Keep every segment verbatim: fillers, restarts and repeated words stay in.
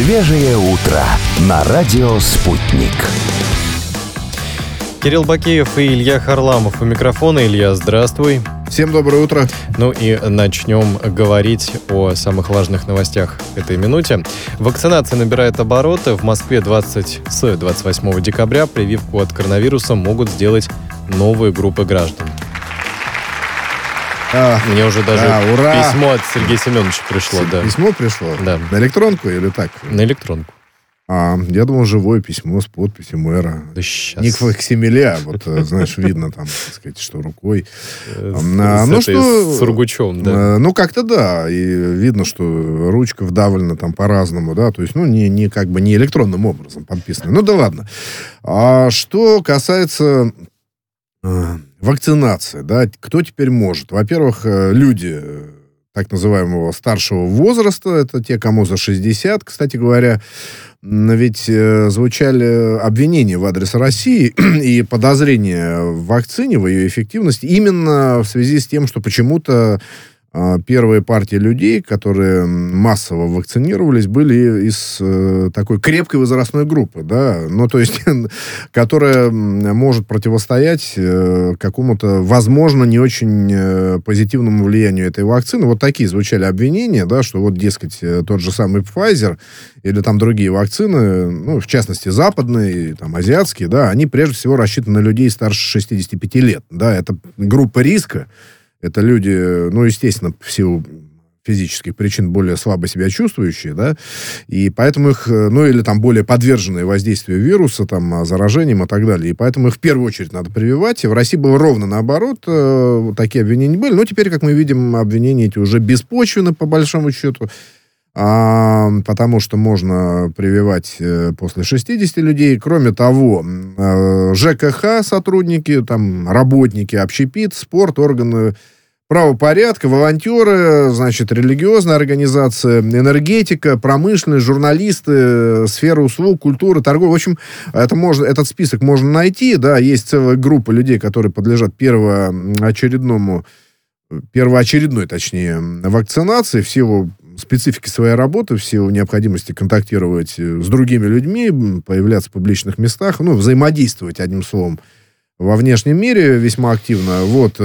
Свежее утро на радио «Спутник». Кирилл Бакеев и Илья Харламов у микрофона. Илья, здравствуй. Всем доброе утро. Ну и начнем говорить о самых важных новостях этой минуте. Вакцинация набирает обороты. В Москве двадцать, с двадцать восьмого декабря прививку от коронавируса могут сделать новые группы граждан. А, Мне уже даже да, ура! письмо от Сергея Семеновича пришло. Да. Письмо пришло? Да. На электронку или так? На электронку. А, я думал, живое письмо с подписью мэра. Да сейчас. Не к факсимиле, а вот, знаешь, видно там, так сказать, что рукой. С, ну, что... С Сургучевым, да. Ну, как-то да. И видно, что ручка вдавлена там по-разному, да. То есть, ну, не, не как бы не электронным образом подписано. Ну, да ладно. А что касается э, вакцинации, да, кто теперь может? Во-первых, люди так называемого старшего возраста, это те, кому за шестьдесят, кстати говоря. Ведь э, звучали обвинения в адрес России и подозрения в вакцине, в ее эффективности, именно в связи с тем, что почему-то э, первые партии людей, которые массово вакцинировались, были из э, такой крепкой возрастной группы, да, ну, то есть, которая может противостоять э, какому-то, возможно, не очень э, позитивному влиянию этой вакцины. Вот такие звучали обвинения, да, что вот, дескать, тот же самый Pfizer или там другие вакцины, ну, в частности, западные, там, азиатские, да, они прежде всего рассчитаны на людей старше шестидесяти пяти лет, да, это группа риска, это люди, ну, естественно, в силу физических причин более слабо себя чувствующие, да, и поэтому их, ну, или там более подверженные воздействию вируса, там, заражением и так далее, и поэтому их в первую очередь надо прививать, и в России было ровно наоборот, э, такие обвинения были, но теперь, как мы видим, обвинения эти уже беспочвены, по большому счету, А, потому что можно прививать э, после шестидесяти людей. Кроме того, э, ЖКХ сотрудники, там, работники, общепит, спорт, органы правопорядка, волонтеры, значит, религиозная организация, энергетика, промышленность, журналисты, сфера услуг, культуры, торговля. В общем, это можно, этот список можно найти. Да, есть целая группа людей, которые подлежат первоочередному, первоочередной, точнее, вакцинации в силу специфики своей работы, в силу необходимости контактировать с другими людьми, появляться в публичных местах, ну, взаимодействовать, одним словом, во внешнем мире весьма активно, вот,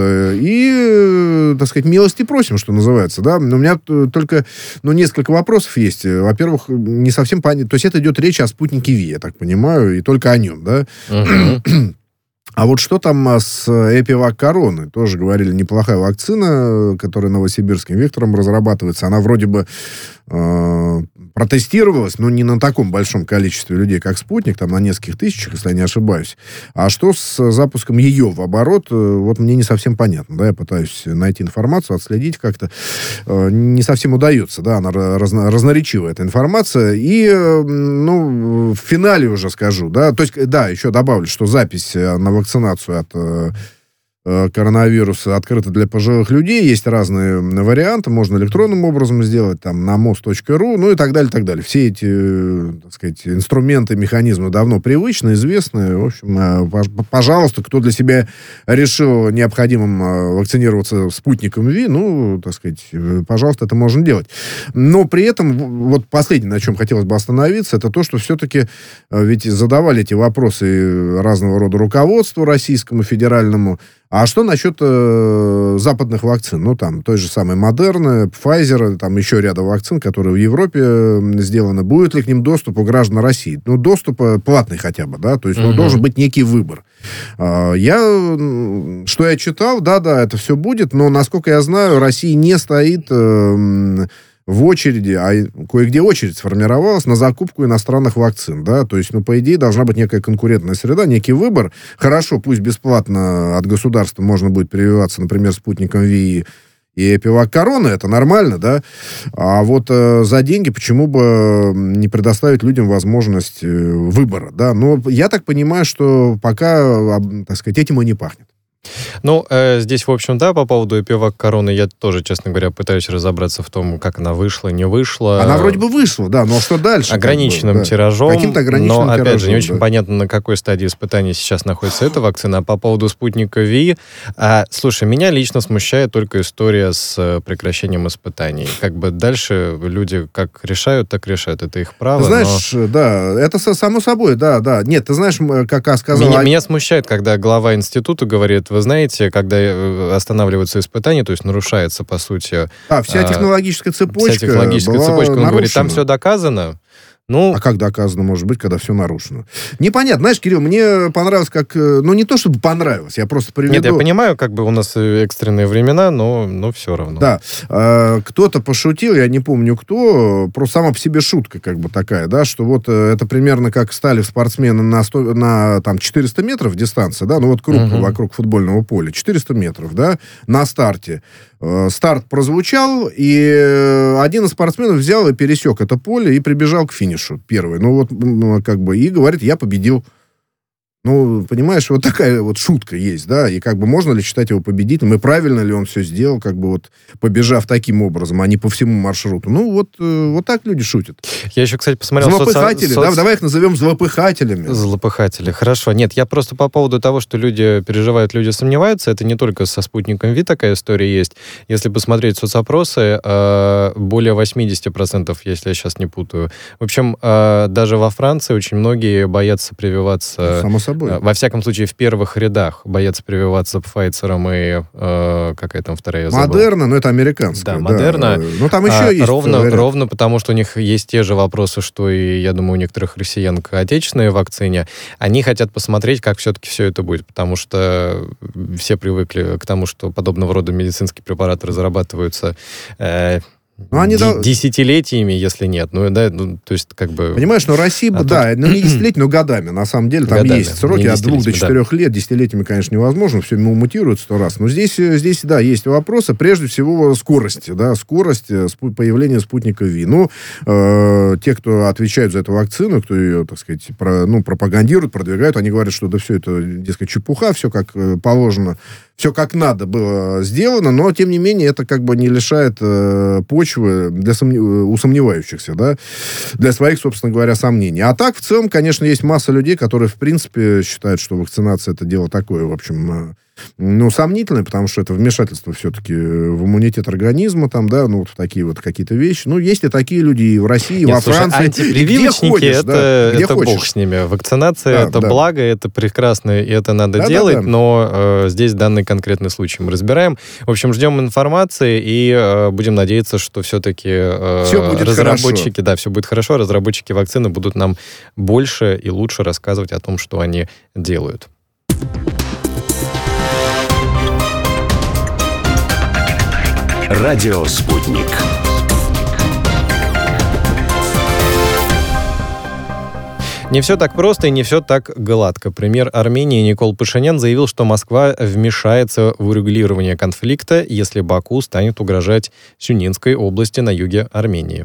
и, так сказать, милости просим, что называется, да, но у меня только, ну, несколько вопросов есть, во-первых, не совсем понятно, то есть это идет речь о спутнике Ви, я так понимаю, и только о нем, да, uh-huh. А вот что там с Эпивак Короны? Тоже говорили, неплохая вакцина, которая новосибирским вектором разрабатывается. Она вроде бы э, протестировалась, но не на таком большом количестве людей, как «Спутник», там на нескольких тысячах, если я не ошибаюсь. А что с запуском ее в оборот, вот мне не совсем понятно. Да? Я пытаюсь найти информацию, отследить как-то. Э, не совсем удается, да, она разно, разноречивая, эта информация. И, э, ну, в финале уже скажу, да, то есть, да, еще добавлю, что запись на вакцинацию от э, коронавируса открыта для пожилых людей. Есть разные варианты. Можно электронным образом сделать, там, на мост точка ру, ну и так далее, так далее. Все эти, э, так сказать, инструменты, механизмы давно привычны, известны. В общем, э, пожалуйста, кто для себя решил необходимым э, вакцинироваться спутником Ви, ну, так сказать, э, пожалуйста, это можно делать. Но при этом, вот последнее, на чем хотелось бы остановиться, это то, что все-таки э, ведь задавали эти вопросы разного рода руководству российскому, федеральному. А что насчет э, западных вакцин? Ну, там, той же самой Модерны, Pfizer, там еще ряда вакцин, которые в Европе э, сделаны. Будет ли к ним доступ у граждан России? Ну, доступ э, платный хотя бы, да? То есть, ну, uh-huh. должен быть некий выбор. Э, я, что я читал, да-да, это все будет, но, насколько я знаю, Россия не стоит... Э, в очереди, а кое-где очередь сформировалась на закупку иностранных вакцин, да, то есть, ну, по идее, должна быть некая конкурентная среда, некий выбор. Хорошо, пусть бесплатно от государства можно будет прививаться, например, спутником Ви и Эпивак Корона, это нормально, да, а вот э, за деньги почему бы не предоставить людям возможность э, выбора, да, но я так понимаю, что пока, так сказать, этим и не пахнет. Ну, э, здесь, в общем, да, по поводу эпивак короны я тоже, честно говоря, пытаюсь разобраться в том, как она вышла, не вышла. Она вроде бы вышла, да, но что дальше? Ограниченным как бы, да. тиражом. Каким-то ограниченным но, опять тиражом, же, не очень да. понятно, на какой стадии испытаний сейчас находится эта вакцина. А по поводу спутника Ви, а, слушай, меня лично смущает только история с прекращением испытаний. Как бы дальше люди как решают, так решают. Это их право. Знаешь, но... да, это само собой, да, да. Нет, ты знаешь, как я сказал... Меня, меня смущает, когда глава института говорит, вы знаете, когда останавливаются испытания, то есть нарушается, по сути... А, вся технологическая цепочка Вся технологическая была цепочка, он нарушена. говорит, там все доказано. Ну... А как доказано может быть, когда все нарушено? Непонятно. Знаешь, Кирилл, мне понравилось как... Ну, не то, чтобы понравилось, я просто приведу... Нет, я понимаю, как бы у нас экстренные времена, но, но все равно. Да. Э, кто-то пошутил, я не помню кто, просто сама по себе шутка как бы такая, да, что вот э, это примерно как стали спортсмены на, сто, на там, четыреста метров дистанция, да, ну вот круг uh-huh. вокруг футбольного поля, четыреста метров, да, на старте. Э, старт прозвучал, и один из спортсменов взял и пересек это поле и прибежал к финишу первый. Ну вот, ну, как бы, и говорит, я победил. Ну, понимаешь, вот такая вот шутка есть, да, и как бы можно ли считать его победителем, и правильно ли он все сделал, как бы вот побежав таким образом, а не по всему маршруту. Ну, вот, э, вот так люди шутят. Я еще, кстати, посмотрел... Злопыхатели, соци... да, давай их назовем злопыхателями. Злопыхатели, хорошо. Нет, я просто по поводу того, что люди переживают, люди сомневаются, это не только со спутником Ви такая история есть. Если посмотреть соцопросы, более восемьдесят процентов, если я сейчас не путаю. В общем, даже во Франции очень многие боятся прививаться... Само собой. Во всяком случае, в первых рядах боятся прививаться Pfizer'ом и э, какая там вторая, я забыл. Модерна, но это американская. Да, Модерна. Да. Ну, там еще а, есть. Ровно, ровно потому, что у них есть те же вопросы, что и, я думаю, у некоторых россиян к отечественной вакцине. Они хотят посмотреть, как все-таки все это будет, потому что все привыкли к тому, что подобного рода медицинские препараты разрабатываются... Э, Ну, они Д- да... десятилетиями, если нет. Ну, да, ну, то есть, как бы... Понимаешь, ну, Россия, а да, тут... ну, не десятилетиями, но годами, на самом деле, там годами. есть сроки от двух до четырех да. лет, десятилетиями, конечно, невозможно, все мутирует сто раз, но здесь, здесь, да, есть вопросы, прежде всего, скорости, да, скорость появления спутника Ви. Ну, э, те, кто отвечают за эту вакцину, кто ее, так сказать, про, ну, пропагандируют, продвигают, они говорят, что да все это, дескать, чепуха, все как положено, все как надо было сделано, но, тем не менее, это как бы не лишает э, почвы для сомнев... у сомневающихся, да, для своих, собственно говоря, сомнений. А так, в целом, конечно, есть масса людей, которые, в принципе, считают, что вакцинация — это дело такое, в общем, ну, сомнительное, потому что это вмешательство все-таки в иммунитет организма, там, да, ну, вот такие вот какие-то вещи. Ну, есть и такие люди и в России, и Нет, во слушай, Франции. Антипрививочники, где ходишь, это, да, где это хочешь. бог с ними. Вакцинация, да, это да. благо, это прекрасно, и это надо да, делать, да, да. но э, здесь данный конкретный случай мы разбираем. В общем, ждем информации и э, будем надеяться, что все-таки э, все будет разработчики, хорошо. да, все будет хорошо, разработчики вакцины будут нам больше и лучше рассказывать о том, что они делают. Радио «Спутник». Не все так просто и не все так гладко. Премьер Армении Никол Пашинян заявил, что Москва вмешается в урегулирование конфликта, если Баку станет угрожать Сюнинской области на юге Армении.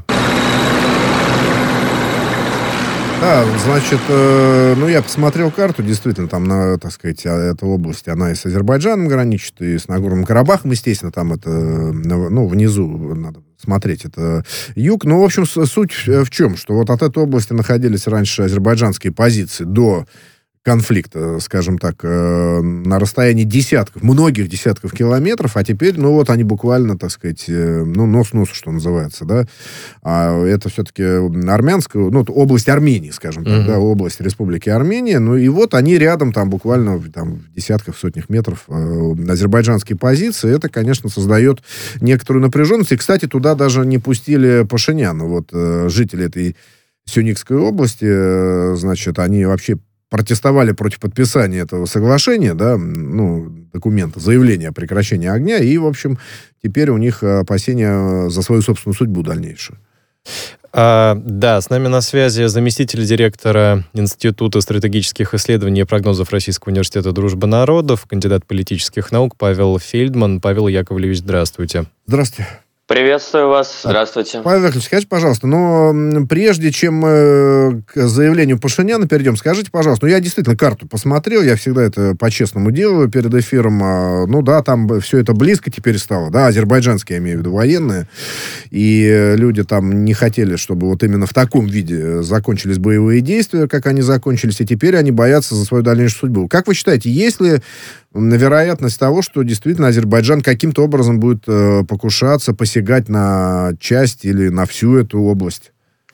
Да, значит, э, ну, я посмотрел карту, действительно, там, на, так сказать, эта область, она и с Азербайджаном граничит, и с Нагорным Карабахом, естественно, там это, ну, внизу надо смотреть, это юг. Ну, в общем, суть в чем? Что вот от этой области находились раньше азербайджанские позиции до конфликта, скажем так, э, на расстоянии десятков, многих десятков километров, а теперь, ну, вот они буквально, так сказать, э, ну, нос-нос, что называется, да, а это все-таки армянская, ну, область Армении, скажем так, mm-hmm. да, область Республики Армения, ну, и вот они рядом, там, буквально, там, в десятках, сотнях метров э, азербайджанские позиции, это, конечно, создает некоторую напряженность, и, кстати, туда даже не пустили Пашиняна, вот, э, жители этой Сюникской области, э, значит, они вообще протестовали против подписания этого соглашения, да, ну, документа, заявления о прекращении огня, и, в общем, теперь у них опасения за свою собственную судьбу дальнейшую. А, да, с нами на связи заместитель директора Института стратегических исследований и прогнозов Российского университета Дружбы народов, кандидат политических наук Павел Фельдман. Павел Яковлевич, здравствуйте. Здравствуйте. Приветствую вас. Здравствуйте. Павел Яковлевич, скажите, пожалуйста, но прежде чем э, к заявлению Пашиняна перейдем, скажите, пожалуйста, ну я действительно карту посмотрел, я всегда это по-честному делаю перед эфиром, а, ну да, там все это близко теперь стало, да, азербайджанские, я имею в виду, военные, и люди там не хотели, чтобы вот именно в таком виде закончились боевые действия, как они закончились, и теперь они боятся за свою дальнейшую судьбу. Как вы считаете, есть ли вероятность того, что действительно Азербайджан каким-то образом будет э, покушаться, посягать на часть или на всю эту область?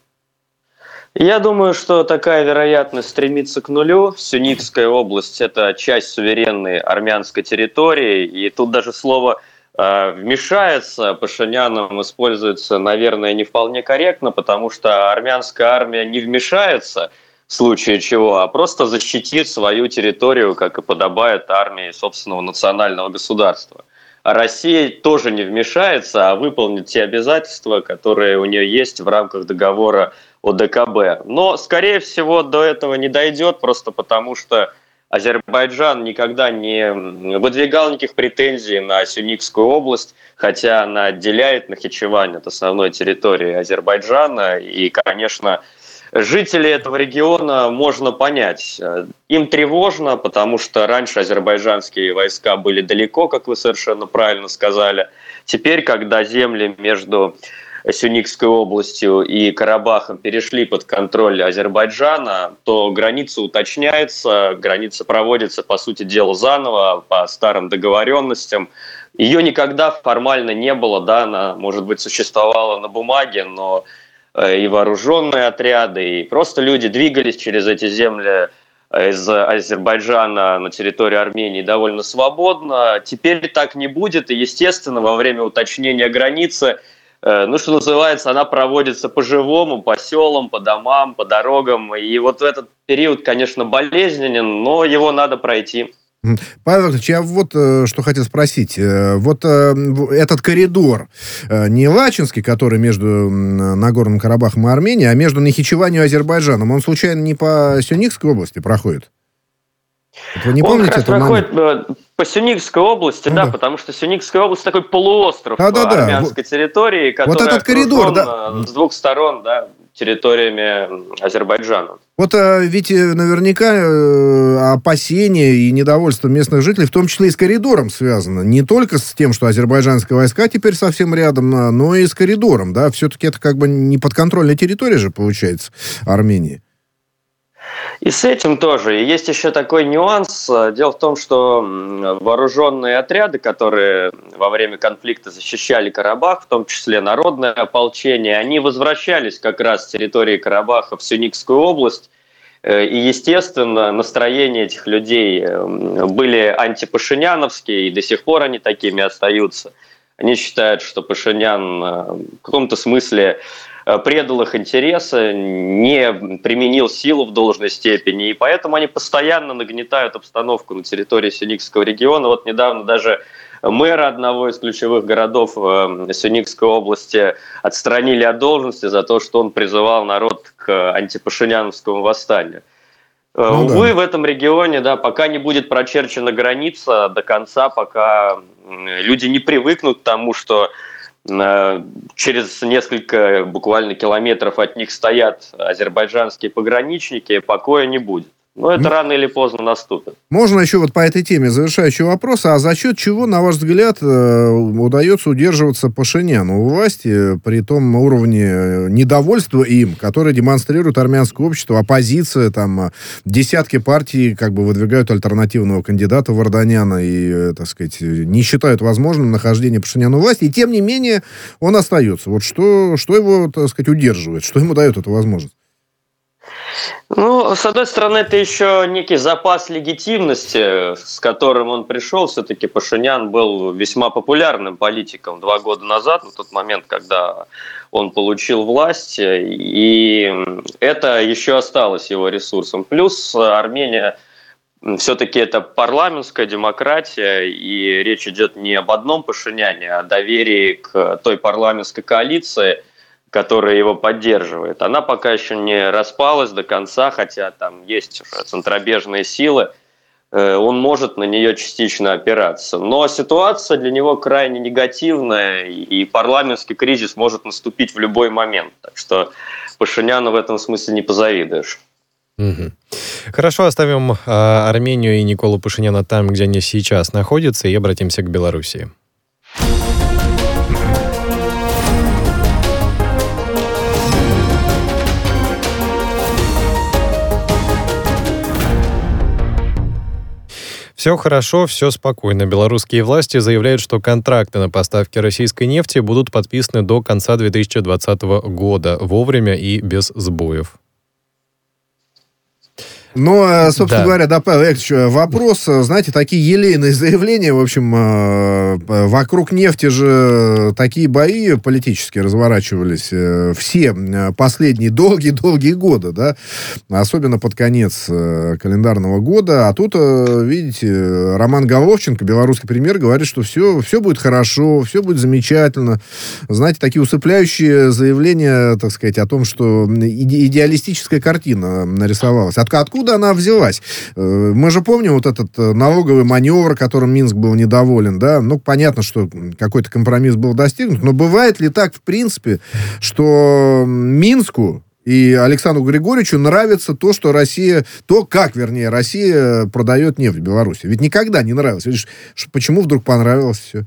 Я думаю, что такая вероятность стремится к нулю. Сюникская область – это часть суверенной армянской территории, и тут даже слово э, «вмешается» Пашиняном используется, наверное, не вполне корректно, потому что армянская армия не вмешается, в случае чего, а просто защитит свою территорию, как и подобает армии собственного национального государства. А Россия тоже не вмешается, а выполнит те обязательства, которые у нее есть в рамках договора о ДКБ. Но, скорее всего, до этого не дойдет, просто потому что Азербайджан никогда не выдвигал никаких претензий на Сюникскую область, хотя она отделяет Нахичевань от основной территории Азербайджана. И, конечно, жителей этого региона можно понять. Им тревожно, потому что раньше азербайджанские войска были далеко, как вы совершенно правильно сказали. Теперь, когда земли между Сюникской областью и Карабахом перешли под контроль Азербайджана, то граница уточняется, граница проводится, по сути дела, заново, по старым договоренностям. Ее никогда формально не было, да, она, может быть, существовала на бумаге, но и вооруженные отряды, и просто люди двигались через эти земли из Азербайджана на территорию Армении довольно свободно. Теперь так не будет, и, естественно, во время уточнения границы, ну, что называется, она проводится по-живому, по селам, по домам, по дорогам, и вот этот период, конечно, болезненен, но его надо пройти. Павел Яковлевич, я вот э, что хотел спросить. Э, вот э, этот коридор э, не Лачинский, который между э, Нагорным Карабахом и Арменией, а между Нахичеванью и Азербайджаном, он случайно не по Сюникской области проходит? Вот вы не он помните как раз проходит момент? по Сюникской области, ну, да, да, потому что Сюникская область такой полуостров да, да, да. армянской территории, который вот этот коридор, да, с двух сторон, да, территориями Азербайджана. Вот а, ведь наверняка э, опасения и недовольство местных жителей, в том числе и с коридором связано. Не только с тем, что азербайджанские войска теперь совсем рядом, но и с коридором, да. Все-таки это как бы не подконтрольная территория же, получается, Армении. И с этим тоже. И есть еще такой нюанс. Дело в том, что вооруженные отряды, которые во время конфликта защищали Карабах, в том числе народное ополчение, они возвращались как раз с территории Карабаха в Сюникскую область. И, естественно, настроения этих людей были антипашиняновские, и до сих пор они такими остаются. Они считают, что Пашинян в каком-то смысле предал их интересы, не применил силу в должной степени, и поэтому они постоянно нагнетают обстановку на территории Сюникского региона. Вот недавно даже мэра одного из ключевых городов Сюникской области отстранили от должности за то, что он призывал народ к антипашиняновскому восстанию. Ну, увы, да. В этом регионе, да, пока не будет прочерчена граница до конца, пока люди не привыкнут к тому, что через несколько буквально километров от них стоят азербайджанские пограничники, покоя не будет. Но это рано или поздно наступит. Можно еще вот по этой теме завершающий вопрос. А за счет чего, на ваш взгляд, удается удерживаться Пашиняну у власти при том уровне недовольства им, который демонстрирует армянское общество, оппозиция, там, десятки партий как бы выдвигают альтернативного кандидата Варданяна и, так сказать, не считают возможным нахождение Пашиняна у власти, и тем не менее он остается. Вот что, что его, так сказать, удерживает, что ему дает эту возможность? Ну, с одной стороны, это еще некий запас легитимности, с которым он пришел. Все-таки Пашинян был весьма популярным политиком два года назад, на тот момент, когда он получил власть, и это еще осталось его ресурсом. Плюс Армения все-таки это парламентская демократия, и речь идет не об одном Пашиняне, а о доверии к той парламентской коалиции, которая его поддерживает. Она пока еще не распалась до конца, хотя там есть уже центробежные силы. он может на нее частично опираться. Но ситуация для него крайне негативная, и парламентский кризис может наступить в любой момент. Так что Пашиняну в этом смысле не позавидуешь. Угу. Хорошо, оставим э, Армению и Николу Пашиняна там, где они сейчас находятся, и обратимся к Белоруссии. Все хорошо, все спокойно. Белорусские власти заявляют, что контракты на поставки российской нефти будут подписаны до конца две тысячи двадцатого года, вовремя и без сбоев. Но, собственно да. говоря, да, Павел Яковлевич, вопрос, знаете, такие елейные заявления, в общем, вокруг нефти же такие бои политические разворачивались все последние долгие-долгие годы, да, особенно под конец календарного года, а тут, видите, Роман Головченко, белорусский премьер, говорит, что все, все будет хорошо, все будет замечательно, знаете, такие усыпляющие заявления, так сказать, о том, что иде- идеалистическая картина нарисовалась. От, откуда Откуда она взялась? Мы же помним вот этот налоговый маневр, которым Минск был недоволен, да? Ну, понятно, что какой-то компромисс был достигнут, но бывает ли так, в принципе, что Минску и Александру Григорьевичу нравится то, что Россия, то, как, вернее, Россия продает нефть в Беларуси? Ведь никогда не нравилось. Видишь, почему вдруг понравилось все?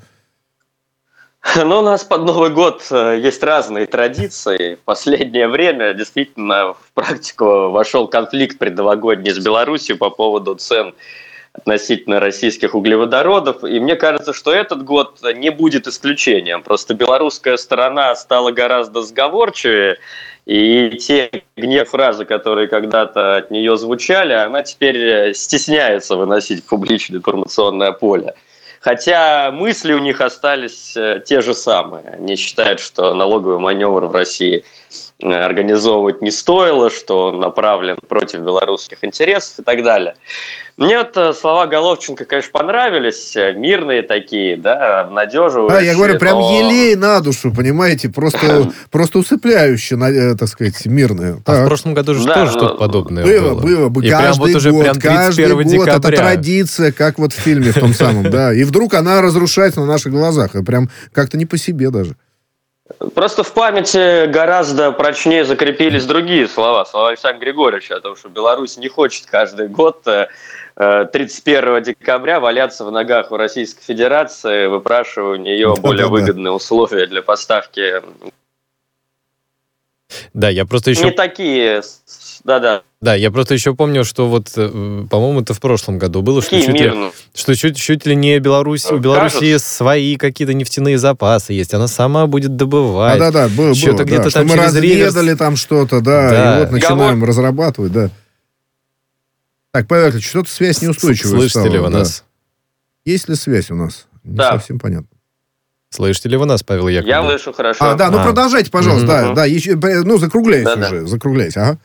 Ну, у нас под Новый год есть разные традиции. В последнее время действительно в практику вошел конфликт предновогодний с Беларусью по поводу цен относительно российских углеводородов. И мне кажется, что этот год не будет исключением. Просто белорусская сторона стала гораздо сговорчивее. И те гнев фразы, которые когда-то от нее звучали, она теперь стесняется выносить в публичное информационное поле. Хотя мысли у них остались те же самые. Они считают, что налоговый маневр в России организовывать не стоило, что он направлен против белорусских интересов и так далее. Мне вот слова Головченко, конечно, понравились, мирные такие, да, обнадеживающие. Да, я говорю, прям но... елей на душу, понимаете, просто, просто усыпляюще, так сказать, мирные. А в прошлом году же да, тоже но... что-то подобное было. Было, было. И каждый прям вот уже год, прям каждый год декабря. Это традиция, как вот в фильме в том самом, да. И вдруг она разрушается на наших глазах, и прям как-то не по себе даже. Просто в памяти гораздо прочнее закрепились другие слова, слова Александра Григорьевича, о том, что Беларусь не хочет каждый год тридцать первого декабря валяться в ногах у Российской Федерации, выпрашивая у нее да, более да, выгодные да. условия для поставки. Да, я просто еще... Не такие, да-да. Да, я просто еще помню, что вот, по-моему, это в прошлом году было, что чуть, ли, что чуть, чуть ли не Беларусь, у Белоруссии свои какие-то нефтяные запасы есть, она сама будет добывать. А, да-да, было, что-то было, где-то да, там что мы разведали реверс... там что-то, да, да, и вот начинаем Гавор... разрабатывать, да. Так, Павел Яковлевич, что-то связь неустойчивая Слышите стала. ли вы да. нас? Есть ли связь у нас? Не да. совсем понятно. Слышите ли вы нас, Павел Яковлевич? Я слышу хорошо. А, да, ну а. продолжайте, пожалуйста, mm-hmm. да, да, еще, ну, закругляйся да, уже, да. закругляйся, ага.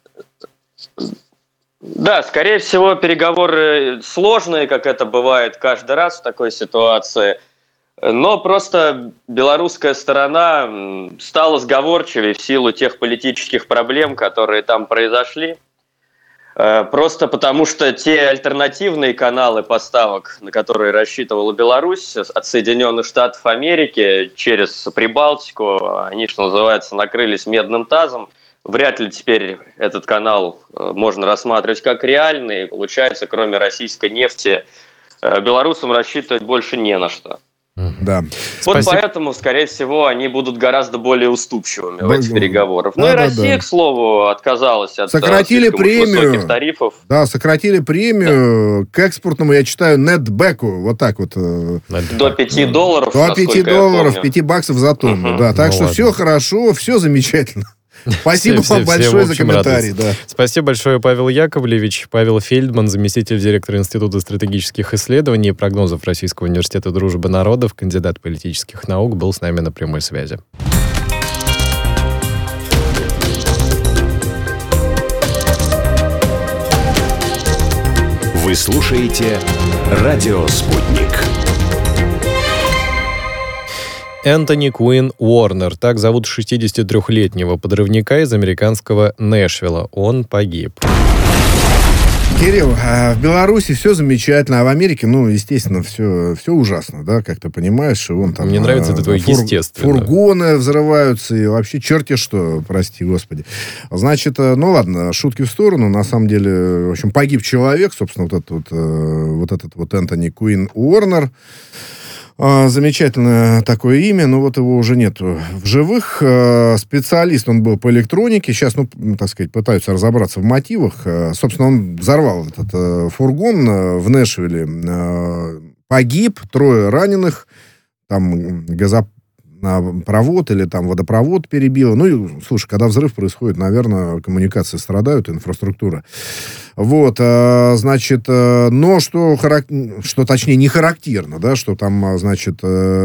Да, скорее всего, переговоры сложные, как это бывает каждый раз в такой ситуации. Но просто белорусская сторона стала сговорчивее в силу тех политических проблем, которые там произошли. Просто потому, что те альтернативные каналы поставок, на которые рассчитывала Беларусь, от Соединенных Штатов Америки через Прибалтику, они, что называется, накрылись медным тазом. Вряд ли теперь этот канал можно рассматривать как реальный. Получается, кроме российской нефти, белорусам рассчитывать больше не на что. Да. Вот Спасибо. поэтому, скорее всего, они будут гораздо более уступчивыми да, в этих переговорах. да, ну и да, Россия, да. к слову, отказалась от сократили премию, высоких тарифов. Да, сократили премию да. к экспортному, я читаю, нетбеку, вот так вот. До пяти долларов, До пяти долларов, пяти баксов за тонну. Uh-huh. Да, так ну что ладно. Все хорошо, все замечательно. Спасибо все, вам все, большое все, за комментарий. Да. Спасибо большое, Павел Яковлевич. Павел Фельдман, заместитель директора Института стратегических исследований и прогнозов Российского университета дружбы народов, кандидат политических наук, был с нами на прямой связи. Вы слушаете «Радио Спутник». Энтони Куин Уорнер, так зовут шестидесятитрёхлетнего подрывника из американского Нэшвилла. Он погиб. Кирилл, а в Беларуси все замечательно, а в Америке, ну, естественно, все, все ужасно, да, как ты понимаешь. И вон там, Мне нравится это твое фур, естественно. Фургоны взрываются, и вообще черти что, прости господи. Значит, ну ладно, шутки в сторону, на самом деле, в общем, погиб человек, собственно, вот этот вот, вот, этот вот Энтони Куин Уорнер. Замечательное такое имя, но вот его уже нет в живых. Специалист он был по электронике. Сейчас, ну, так сказать, пытаются разобраться в мотивах. Собственно, он взорвал этот фургон в Нэшвилле. Погиб, трое раненых. Там газопровод или там водопровод перебило. Ну, и, слушай, когда взрыв происходит, наверное, коммуникации страдают, инфраструктура. Вот, значит, но что, харак... что точнее не характерно, да, что там, значит,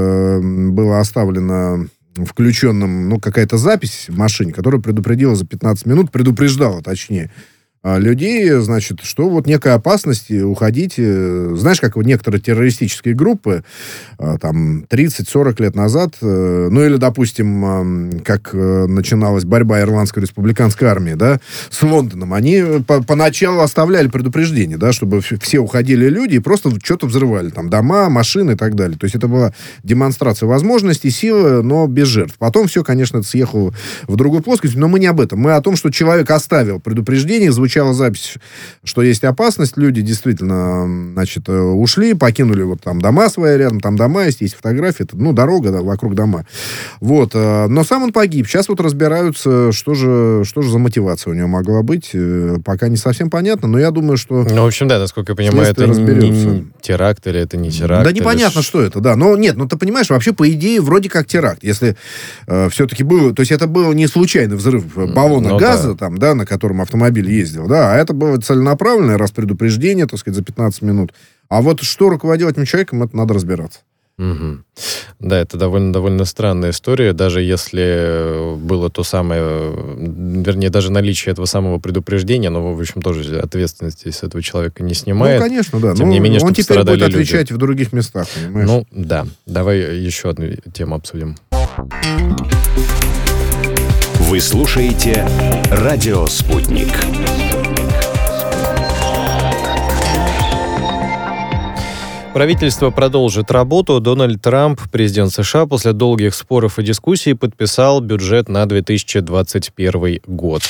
было оставлено включенным, ну, какая-то запись в машине, которая предупредила за пятнадцать минут, предупреждала, точнее, людей, значит, что вот некая опасность, уходите. Знаешь, как вот некоторые террористические группы, там, тридцать-сорок лет назад, ну, или, допустим, как начиналась борьба Ирландской республиканской армии, да, с Лондоном, они по- поначалу оставляли предупреждение, да, чтобы все уходили люди и просто что-то взрывали, там, дома, машины и так далее. То есть это была демонстрация возможностей, силы, но без жертв. Потом все, конечно, это съехало в другую плоскость, но мы не об этом. Мы о том, что человек оставил предупреждение, звучало запись, что есть опасность, люди действительно, значит, ушли, покинули вот там дома свои рядом, там дома есть, есть фотографии, это, ну, дорога, да, вокруг дома. Вот, но сам он погиб. Сейчас вот разбираются, что же, что же за мотивация у него могла быть, пока не совсем понятно, но я думаю, что... Ну, в общем, да, насколько я понимаю, это не теракт или это не теракт. Да непонятно, ш... что это, да. Но нет, ну ты понимаешь, вообще, по идее, вроде как теракт. Если э, все-таки было... То есть это был не случайный взрыв баллона ну, газа, да. там, да, на котором автомобиль ездил, да, а это было целенаправленное раз предупреждение, так сказать, за пятнадцать минут. А вот что руководило этим человеком, это надо разбираться. Угу. Да, это довольно, довольно странная история, даже если было то самое, вернее, даже наличие этого самого предупреждения, но, в общем, тоже ответственности с этого человека не снимает. Ну, конечно, да. Тем ну, не менее, он теперь будет отвечать люди. в других местах, понимаешь? Ну, да. Давай еще одну тему обсудим. Вы слушаете «Радио Спутник». Правительство продолжит работу. Дональд Трамп, президент США, после долгих споров и дискуссий подписал бюджет на две тысячи двадцать первый год.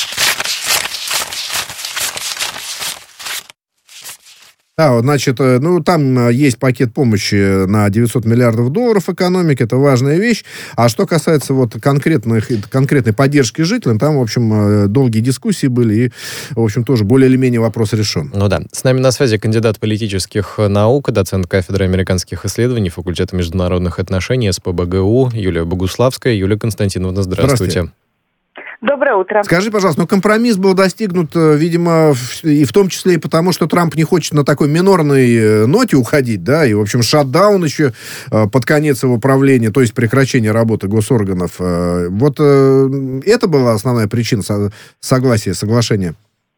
Да, вот, значит, ну, там есть пакет помощи на девятьсот миллиардов долларов экономики, это важная вещь. А что касается вот конкретных, конкретной поддержки жителям, там, в общем, долгие дискуссии были, и, в общем, тоже более или менее вопрос решен. Ну да. С нами на связи кандидат политических наук, доцент кафедры американских исследований, факультета международных отношений эс пэ бэ гэ у Юлия Богуславская. Юлия Константиновна, здравствуйте. Здравствуйте. Доброе утро. Скажи, пожалуйста, ну компромисс был достигнут, видимо, и в том числе и потому, что Трамп не хочет на такой минорной ноте уходить, да, и, в общем, шатдаун еще под конец его правления, то есть прекращение работы госорганов. Вот это была основная причина согласия, соглашения?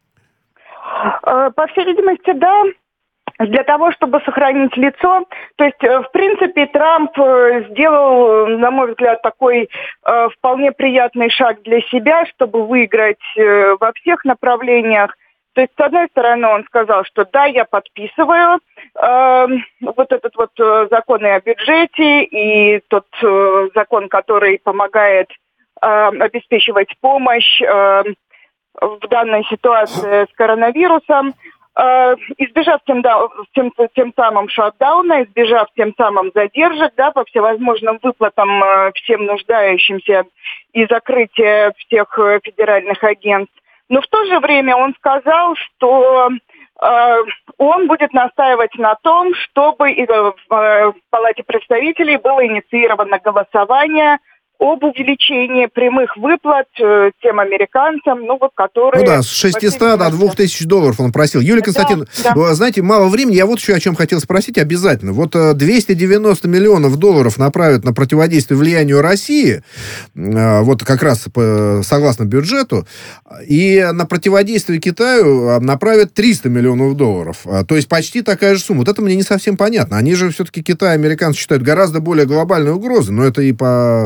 По всей видимости, да. Для того, чтобы сохранить лицо. То есть, в принципе, Трамп сделал, на мой взгляд, такой э, вполне приятный шаг для себя, чтобы выиграть э, во всех направлениях. То есть, с одной стороны, он сказал, что да, я подписываю э, вот этот вот э, закон и о бюджете, и тот э, закон, который помогает э, обеспечивать помощь э, в данной ситуации с коронавирусом. Избежав тем, тем, тем самым шатдауна, избежав тем самым задержек, да, по всевозможным выплатам всем нуждающимся и закрытия всех федеральных агентств. Но в то же время он сказал, что э, он будет настаивать на том, чтобы в Палате представителей было инициировано голосование об увеличении прямых выплат э, тем американцам, ну вот, которые... Ну да, с шестисот до двух тысяч долларов он просил. Юлия Константиновна, да, да. знаете, мало времени, я вот еще о чем хотел спросить обязательно. Вот двести девяносто миллионов долларов направят на противодействие влиянию России, э, вот как раз по, согласно бюджету, и на противодействие Китаю направят триста миллионов долларов. То есть почти такая же сумма. Вот это мне не совсем понятно. Они же все-таки, Китай и американцы считают гораздо более глобальной угрозой, но это и по экономике,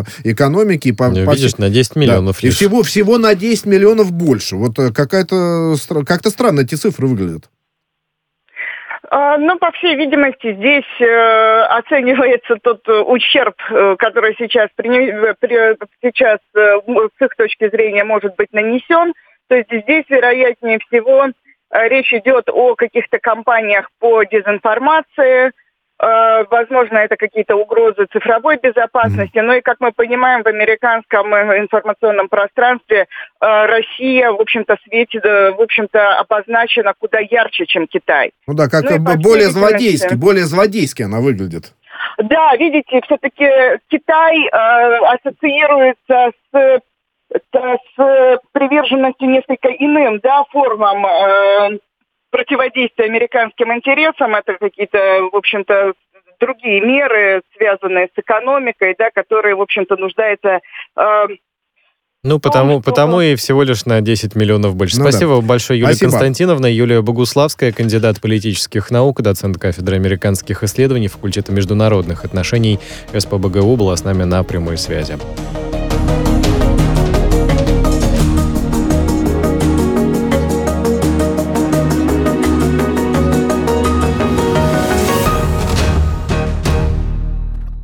экономики. По, ну, по видишь, всей... на десять миллионов да. И всего, всего на десять миллионов больше. Вот какая-то, как-то странно эти цифры выглядят. Ну, по всей видимости, здесь э, оценивается тот э, ущерб, э, который сейчас, при, при, сейчас э, с их точки зрения может быть нанесен. То есть здесь, вероятнее всего, э, речь идет о каких-то кампаниях по дезинформации. Э, возможно, это какие-то угрозы цифровой безопасности. Ну и, как мы понимаем, в американском информационном пространстве э, Россия, в общем-то, светит, э, в общем-то, обозначена куда ярче, чем Китай. Ну да, как ну, более злодейски, более злодейски она выглядит. Да, видите, все-таки Китай э, ассоциируется с, с приверженностью несколько иным, да, формам э, противодействия американским интересам. Это какие-то, в общем-то, другие меры, связанные с экономикой, да, которые, в общем-то, нуждаются... Э, Ну, потому, что... потому и всего лишь на десять миллионов больше. Ну, Спасибо да. большое, Юлия Спасибо. Константиновна. Юлия Богуславская, кандидат политических наук, доцент кафедры американских исследований, факультета международных отношений СПбГУ, была с нами на прямой связи.